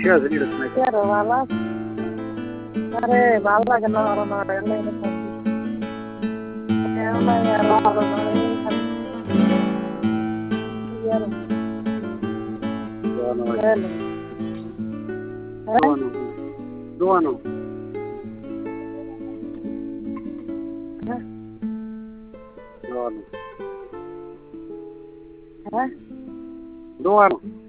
Quiero balas. अरे बाला के नाम ना रहने में क्या ना यार बाला यार Doano. Hah? Doano.